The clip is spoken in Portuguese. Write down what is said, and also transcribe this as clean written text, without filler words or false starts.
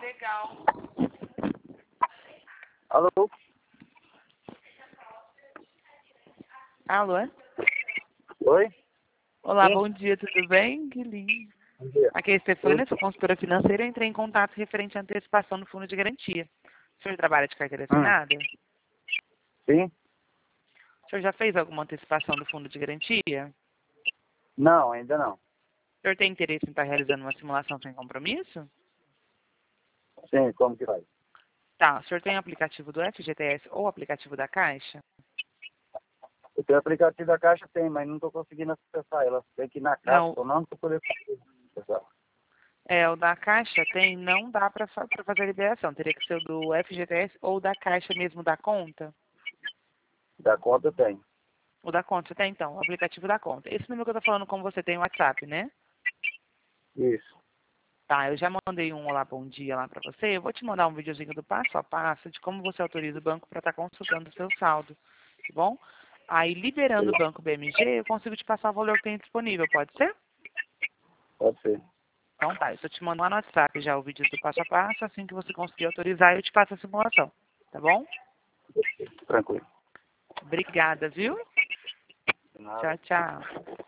legal. Alô? Alô? Oi? Olá, Sim. bom dia, tudo bem? Que lindo. Bom dia. Aqui é a Stefânia, sou consultora financeira. Eu entrei em contato referente à antecipação do fundo de garantia. O senhor trabalha de carteira assinada? Sim? O senhor já fez alguma antecipação do fundo de garantia? Não, ainda não. O senhor tem interesse em estar realizando uma simulação sem compromisso? Sim, como que vai? Tá, o senhor tem aplicativo do FGTS ou aplicativo da Caixa? O teu aplicativo da Caixa tem, mas não estou conseguindo acessar ela. Tem que ir na Caixa, Não, ou não estou podendo acessar. o da Caixa tem, não dá para fazer a liberação. Teria que ser o do FGTS ou da Caixa mesmo da conta. Da conta tem. O da conta, você tem então, o aplicativo da conta. Esse número que eu tô falando com você tem WhatsApp, né? Isso. Tá, eu já mandei um olá, bom dia lá pra você. Eu vou te mandar um videozinho do passo a passo de como você autoriza o banco para estar consultando o seu saldo, tá bom? Aí, liberando o banco BMG, eu consigo te passar o valor que tem disponível, pode ser? Pode ser. Então tá, eu tô te mandando lá no WhatsApp já o vídeo do passo a passo, assim que você conseguir autorizar, eu te passo a simulação, tá bom? Tranquilo. Obrigada, viu? De nada. Tchau, tchau.